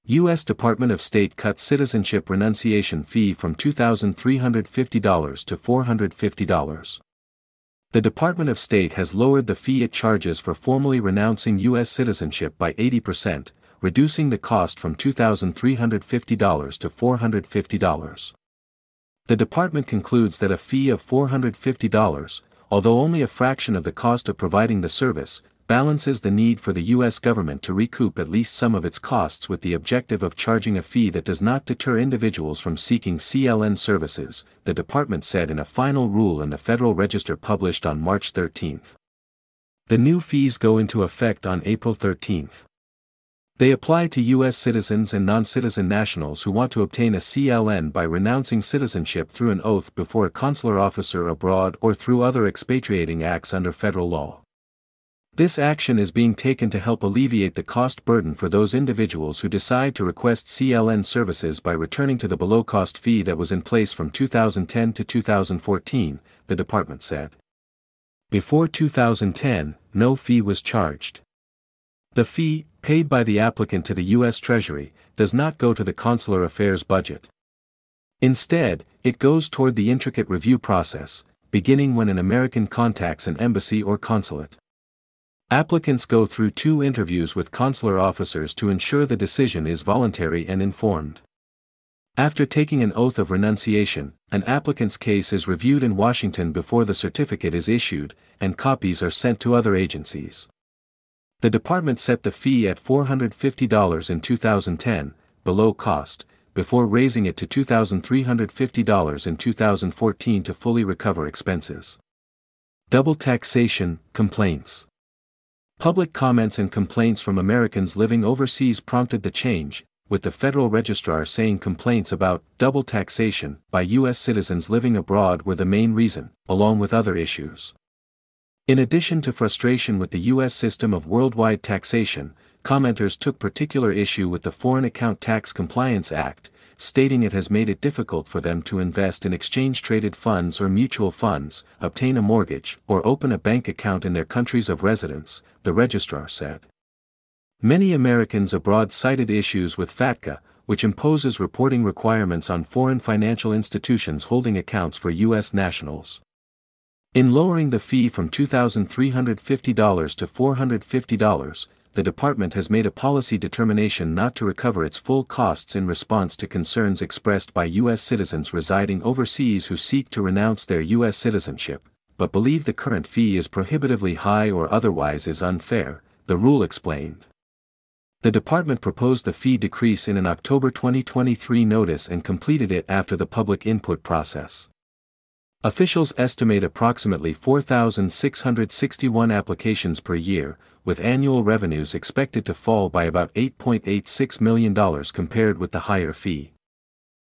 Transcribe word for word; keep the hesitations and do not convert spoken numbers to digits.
U S Department of State cuts citizenship renunciation fee from two thousand three hundred fifty dollars to four hundred fifty dollars. The Department of State has lowered the fee it charges for formally renouncing U S citizenship by eighty percent, reducing the cost from two thousand three hundred fifty dollars to four hundred fifty dollars. The department concludes that a fee of four hundred fifty dollars, although only a fraction of the cost of providing the service, balances the need for the U S government to recoup at least some of its costs with the objective of charging a fee that does not deter individuals from seeking C L N services, the department said in a final rule in the Federal Register published on March thirteenth. The new fees go into effect on April thirteenth. They apply to U S citizens and non-citizen nationals who want to obtain a C L N by renouncing citizenship through an oath before a consular officer abroad or through other expatriating acts under federal law. This action is being taken to help alleviate the cost burden for those individuals who decide to request C L N services by returning to the below-cost fee that was in place from two thousand ten to two thousand fourteen, the department said. Before two thousand ten, no fee was charged. The fee, paid by the applicant to the U S Treasury, does not go to the consular affairs budget. Instead, it goes toward the intricate review process, beginning when an American contacts an embassy or consulate. Applicants go through two interviews with consular officers to ensure the decision is voluntary and informed. After taking an oath of renunciation, an applicant's case is reviewed in Washington before the certificate is issued, and copies are sent to other agencies. The department set the fee at four hundred fifty dollars in two thousand ten, below cost, before raising it to two thousand three hundred fifty dollars in two thousand fourteen to fully recover expenses. Double taxation, complaints. Public comments and complaints from Americans living overseas prompted the change, with the federal registrar saying complaints about double taxation by U S citizens living abroad were the main reason, along with other issues. In addition to frustration with the U S system of worldwide taxation, commenters took particular issue with the Foreign Account Tax Compliance Act, stating it has made it difficult for them to invest in exchange-traded funds or mutual funds, obtain a mortgage, or open a bank account in their countries of residence, the registrar said. Many Americans abroad cited issues with FATCA, which imposes reporting requirements on foreign financial institutions holding accounts for U S nationals. In lowering the fee from two thousand three hundred fifty dollars to four hundred fifty dollars, the department has made a policy determination not to recover its full costs in response to concerns expressed by U S citizens residing overseas who seek to renounce their U S citizenship, but believe the current fee is prohibitively high or otherwise is unfair, the rule explained. The department proposed the fee decrease in an October twenty twenty-three notice and completed it after the public input process. Officials estimate approximately four thousand six hundred sixty-one applications per year, with annual revenues expected to fall by about eight point eight six million dollars compared with the higher fee.